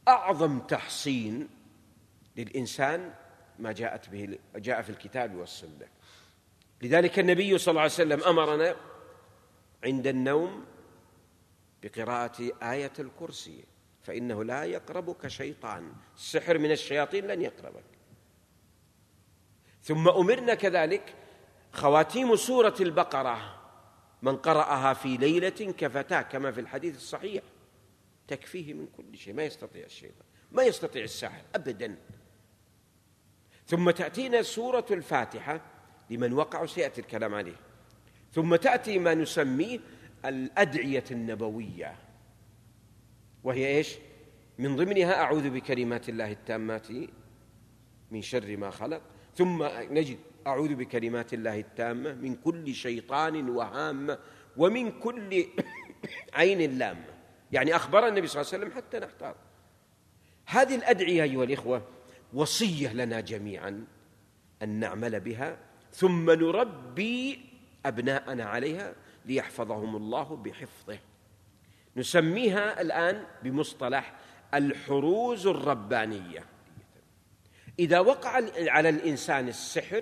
أعظم تحصين للإنسان ما جاء في الكتاب والسنة. لذلك النبي صلى الله عليه وسلم أمرنا عند النوم بقراءة آية الكرسي، فإنه لا يقربك شيطان، السحر من الشياطين لن يقربك. ثم أمرنا كذلك خواتيم سورة البقرة من قرأها في ليلة كفتاه، كما في الحديث الصحيح، تكفيه من كل شيء، ما يستطيع الشيطان، ما يستطيع الساحر أبدا. ثم تأتينا سورة الفاتحة لمن وقع، سيأتي الكلام عليه. ثم تأتي ما نسميه الأدعية النبوية، وهي إيش؟ من ضمنها أعوذ بكلمات الله التامات من شر ما خلق، ثم نجد أعوذ بكلمات الله التامة من كل شيطان وهامة ومن كل عين لامة. يعني أخبر النبي صلى الله عليه وسلم حتى نحتاط. هذه الأدعية أيها الإخوة وصية لنا جميعا أن نعمل بها، ثم نربي أبناءنا عليها ليحفظهم الله بحفظه. نسميها الآن بمصطلح الحروز الربانية. إذا وقع على الإنسان السحر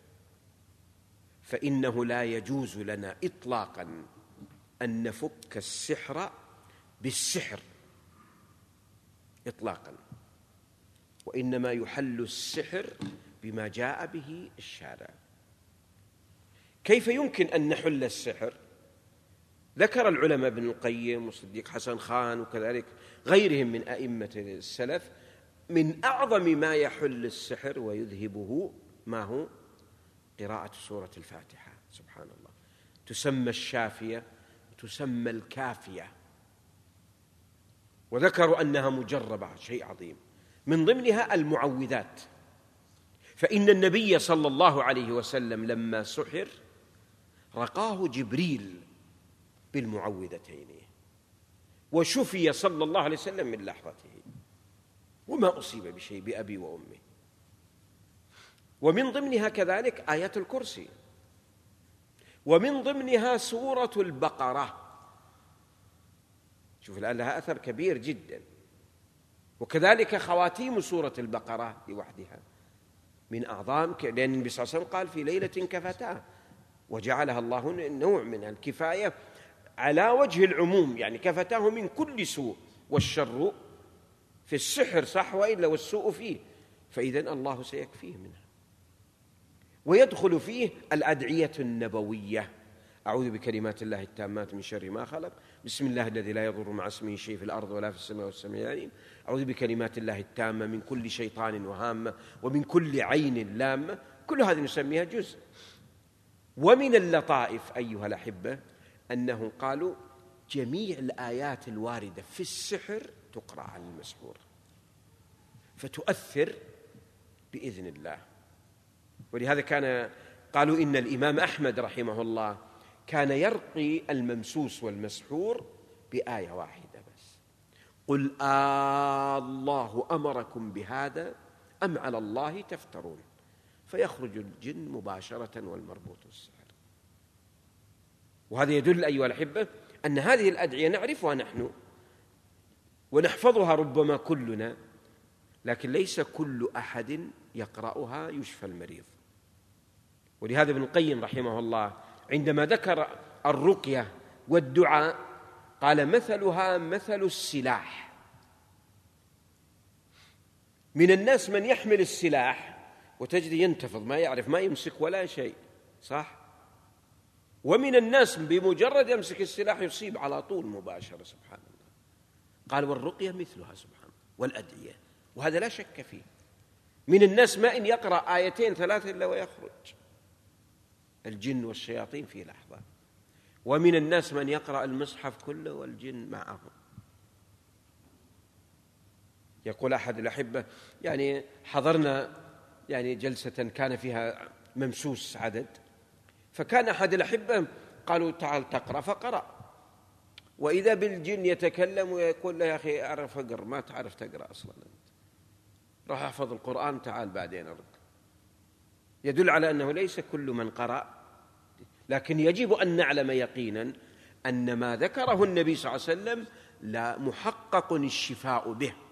فإنه لا يجوز لنا إطلاقا أن نفك السحر بالسحر إطلاقا، وإنما يحل السحر بما جاء به الشارع. كيف يمكن أن نحل السحر؟ ذكر العلماء ابن القيم وصديق حسن خان وكذلك غيرهم من أئمة السلف من أعظم ما يحل السحر ويذهبه ما هو قراءة سورة الفاتحة. سبحان الله، تسمى الشافية وتسمى الكافية، وذكروا أنها مجربة، شيء عظيم. من ضمنها المعوذات، فإن النبي صلى الله عليه وسلم لما سحر رقاه جبريل بالمعوذتين، وشفي صلى الله عليه وسلم من لحظته وما أصيب بشيء بأبي وأمي. ومن ضمنها كذلك آية الكرسي، ومن ضمنها سورة البقرة. شوف الآن لها أثر كبير جدا. وكذلك خواتيم سورة البقرة لوحدها من أعظم، لأن النبي صلى الله عليه وسلم قال في ليلة كفتاه، وجعلها الله نوع من الكفاية على وجه العموم، يعني كفتاه من كل سوء، والشر في السحر صح، وإلا والسوء فيه، فإذن الله سيكفيه منها. ويدخل فيه الأدعية النبوية: أعوذ بكلمات الله التامات من شر ما خلق، بسم الله الذي لا يضر مع اسمه شيء في الأرض ولا في السماء والسميع العليم، أعوذ بكلمات الله التامة من كل شيطان وهامة ومن كل عين لامة. كل هذه نسميها جزء. ومن اللطائف أيها الأحبة أنهم قالوا جميع الآيات الواردة في السحر تقرأ على المسحور فتؤثر بإذن الله. ولهذا قالوا إن الإمام أحمد رحمه الله كان يرقي الممسوس والمسحور بآية واحدة بس: قل الله أمركم بهذا أم على الله تفترون، فيخرج الجن مباشرة والمربوط السحر. وهذا يدل أيها الأحبة أن هذه الأدعية نعرفها نحن ونحفظها ربما كلنا، لكن ليس كل أحد يقرأها يشفى المريض. ولهذا ابن القيم رحمه الله عندما ذكر الرقية والدعاء قال: مثلها مثل السلاح. من الناس من يحمل السلاح وتجد ينتفض، ما يعرف، ما يمسك ولا شيء، صح؟ ومن الناس بمجرد يمسك السلاح يصيب على طول مباشرة، سبحان الله. قال: والرقية مثلها سبحان الله، والأدعية، وهذا لا شك فيه. من الناس ما إن يقرأ آيتين ثلاثة إلا ويخرج الجن والشياطين في لحظة، ومن الناس من يقرأ المصحف كله والجن معه. يقول أحد الأحبة يعني حضرنا يعني جلسة كان فيها ممسوس عدد، فكان أحد الأحبة قالوا: تعال تقرأ، فقرأ، وإذا بالجن يتكلم ويقول له: يا أخي أعرف أقرأ، ما تعرف تقرأ أصلا أنت، راح أحفظ القرآن، تعال بعدين أرد. يدل على أنه ليس كل من قرأ، لكن يجب أن نعلم يقينا أن ما ذكره النبي صلى الله عليه وسلم لا محقق الشفاء به،